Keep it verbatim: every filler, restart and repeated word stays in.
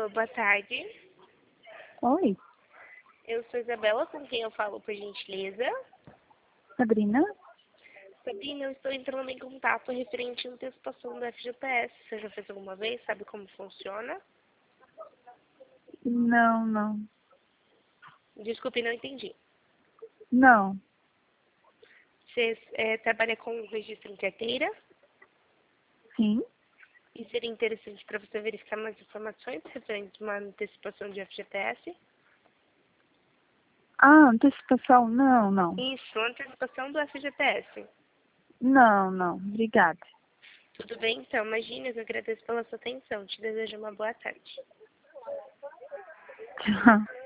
Alô, boa tarde. Oi, Eu sou Isabela, com quem eu falo, por gentileza. Sabrina? Sabrina, eu estou entrando em contato referente à antecipação do F G T S. Você já fez alguma vez? Sabe como funciona? Não, não. Desculpe, não entendi. Não, Você é, trabalha com registro em carteira sim. e seria interessante para você verificar mais informações referente a uma antecipação de F G T S? Ah, antecipação? Não, não. Isso, antecipação do F G T S. Não, não. Obrigada. Tudo bem? Então, imagine, eu agradeço pela sua atenção. Te desejo uma boa tarde. Tchau.